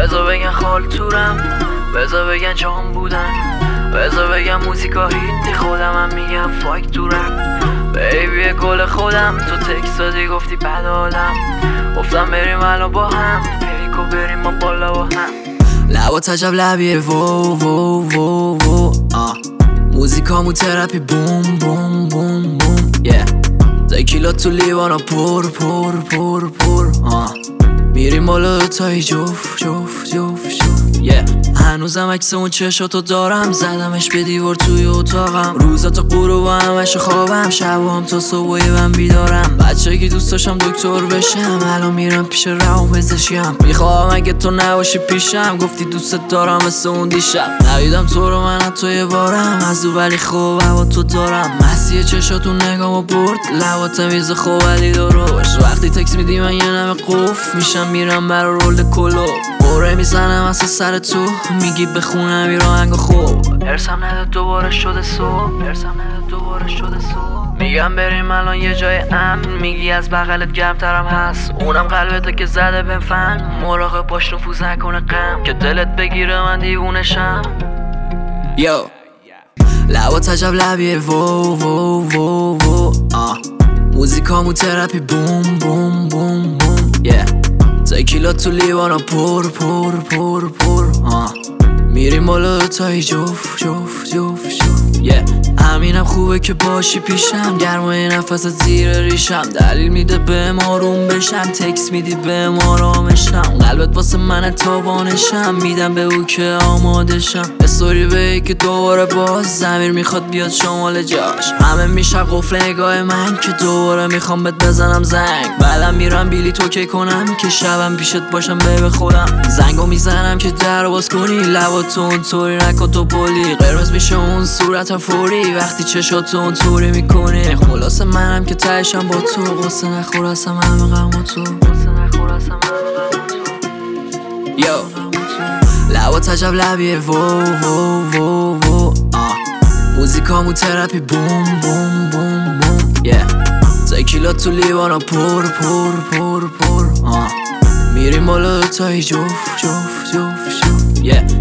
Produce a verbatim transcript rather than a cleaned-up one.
بذار بگن خالتورم، بذار بگن جام بودن، بذار بگن موزیکا هیتی، خودم هم میگم فاک تو رپ. بیبی گل خودم تو تکست دادی گفتی بد آدم، گفتم بریم الان با هم پیکو بریم ما بالا با هم. لبا تجب لبیه وو وو وو وو آه موزیکامو ترپی بوم بوم بوم بوم yeah. تکیلا تو لیوانا پر پر پر پر آه میریم بالا دوتایی جوف جوف جوف جوف yeah. هنوزم عکس اون چشاتو دارم، زدمش به دیوار توی اتاقم. روزا تا غروب همش خوابم، شبا هم تا صبح من بیدارم. بچه که دوست داشتم دکتر بشم، الان میرم پیش روان پزشکم. میخوام اگه تو نباشی پیشم، گفتی دوست دارم مثل اون دیشب. ندیدم تو رو من تو یه بارم، از دو ولی خوب هوا تو دارم. مسیح چشاتو نگامو برد، لبا تمیز خوب ولی درشت. وقتی تکس میدی من یه نمه قف میشم، میرم برا رول کلو. قره میزنم اصلا سر تو، میگی بخونم این راهنگو خوب. ارسم نده دوباره شده صبح، ارسم نده دوباره شده صبح. میگم بریم الان یه جای امن، میگی از بغلت گرمترم هست. اونم قلبته که زده بهم فن، مراقب باش نفوذ نکنه غم، که دلت بگیره من دیوونشم. یو لبا تجب لبیه وو وو وو وو آه موزیکامو ترپی بوم بوم بوم بوم yeah. تکیلا تو لیوانا پر پر پر پر آه میریم بالا دوتایی جوف جوف جوف جوف yeah. همینم خوبه که باشی پیشم، گرمای نفست زیر ریشم. دلیل میده بهم آروم بشم، تکس میدی بهم آرامشم. قلبت واسه من تاوانشم، میدم به او که آمادشم. استوری به که دوباره باز زمیر میخواد بیاد شمال جاش. همه میشه قفل نگاه من که دوباره میخوام بهت بزنم زنگ. بعدم میرم بیلی توکی کنم که شبم پیشت باشم به خودم. زنگو میزنم که در باز کنی، لباتو اونطوری نکن تو بولی. قرمز میشه اون صورتم فوری وقتی چشاتو اونطوری میکنی. خلاصه منم که تهشم با تو، قصه نخور هستم همه غم و تو، قصه نخور هستم همه غم و تو. یو لبا تجب لبیه وو وو وو وو آه موزیکامو ترپی بوم بوم بوم بوم yeah. تکیلا تو لیوانا پر پر پر پر آه میریم بالا دوتایی جوف جوف جوف جوف yeah.